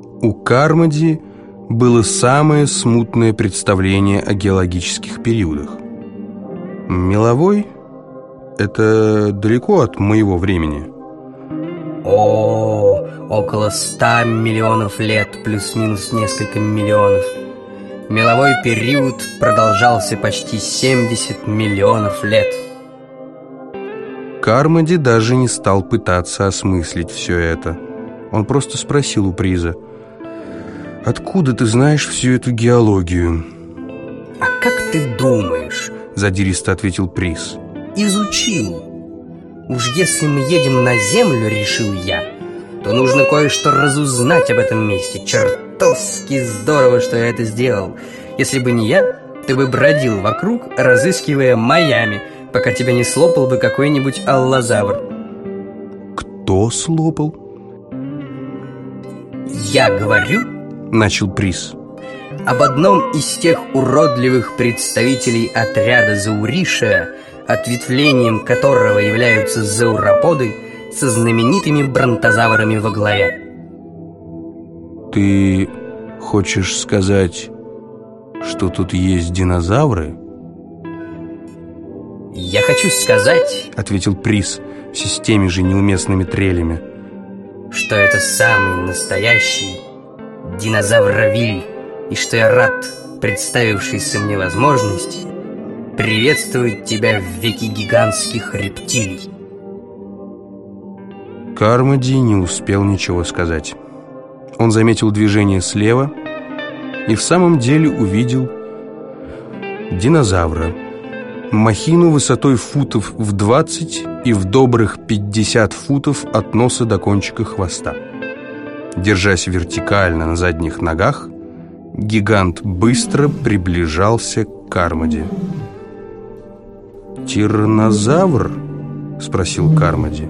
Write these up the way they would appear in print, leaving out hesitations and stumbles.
У Кармоди было самое смутное представление о геологических периодах. Меловой — это далеко от моего времени. О, около 100 миллионов лет, плюс-минус несколько миллионов. Меловой период продолжался почти 70 миллионов лет. Кармоди даже не стал пытаться осмыслить все это. Он просто спросил у Приза: «Откуда ты знаешь всю эту геологию?» А как ты думаешь? Задиристо ответил Приз. Изучил. Уж если мы едем на Землю, решил я, то нужно кое-что разузнать об этом месте. Чертовски здорово, что я это сделал. Если бы не я, ты бы бродил вокруг, разыскивая Майами, пока тебя не слопал бы какой-нибудь аллозавр. Кто слопал? Я говорю, начал Приз, об одном из тех уродливых представителей отряда Зауришия, ответвлением которого являются зауроподы со знаменитыми бронтозаврами во главе. Ты хочешь сказать, что тут есть динозавры? Я хочу сказать, ответил Приз все с теми же неуместными трелями, что это самый настоящий динозавровиль, и что я рад представившейся мне возможности приветствовать тебя в веке гигантских рептилий. Кармоди не успел ничего сказать. Он заметил движение слева и в самом деле увидел динозавра, махину высотой футов в 20 и в добрых 50 футов от носа до кончика хвоста. Держась вертикально на задних ногах, гигант быстро приближался к Кармоди. «Тираннозавр?» — спросил Кармоди.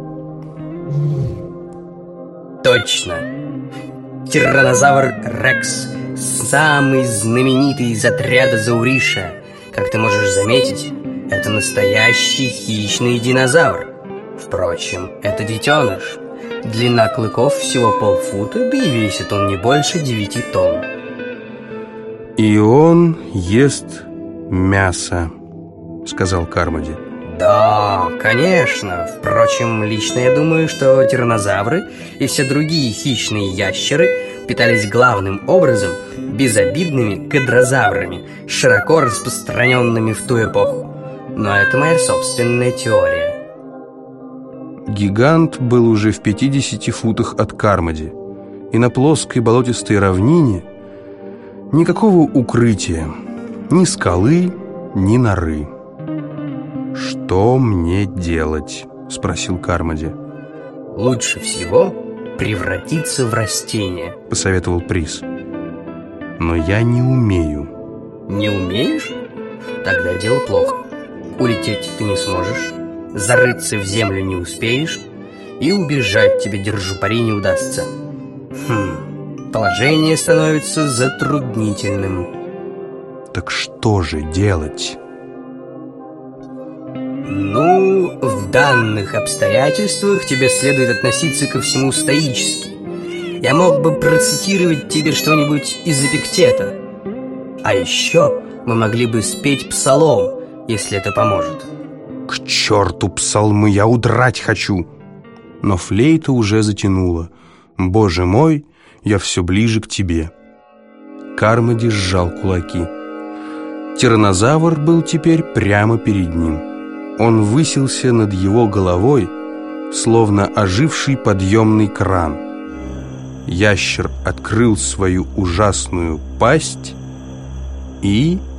Точно. Тираннозавр Рекс, самый знаменитый из отряда Зауришия. Как ты можешь заметить, это настоящий хищный динозавр. Впрочем, это детеныш. Длина клыков всего полфута, да и весит он не больше 9 тонн. «И он ест мясо», — сказал Кармоди. Да, конечно. Впрочем, лично я думаю, что тираннозавры и все другие хищные ящеры питались главным образом безобидными кадрозаврами, широко распространенными в ту эпоху. Но это моя собственная теория. Гигант был уже в 50 футах от Кармоди, и на плоской болотистой равнине никакого укрытия, ни скалы, ни норы. «Что мне делать?» — спросил Кармоди. «Лучше всего превратиться в растение», — посоветовал Приз. «Но я не умею». «Не умеешь? Тогда дело плохо. Улететь ты не сможешь, зарыться в землю не успеешь, и убежать тебе, держу пари, не удастся. Положение становится затруднительным». «Так что же делать?» Ну, в данных обстоятельствах тебе следует относиться ко всему стоически. Я мог бы процитировать тебе что-нибудь из Эпиктета. А еще мы могли бы спеть псалом, если это поможет. «К черту псалмы, я удрать хочу!» Но флейта уже затянула. «Боже мой, я все ближе к тебе!» Кармоди сжал кулаки. Тираннозавр был теперь прямо перед ним. Он высился над его головой, словно оживший подъемный кран. Ящер открыл свою ужасную пасть и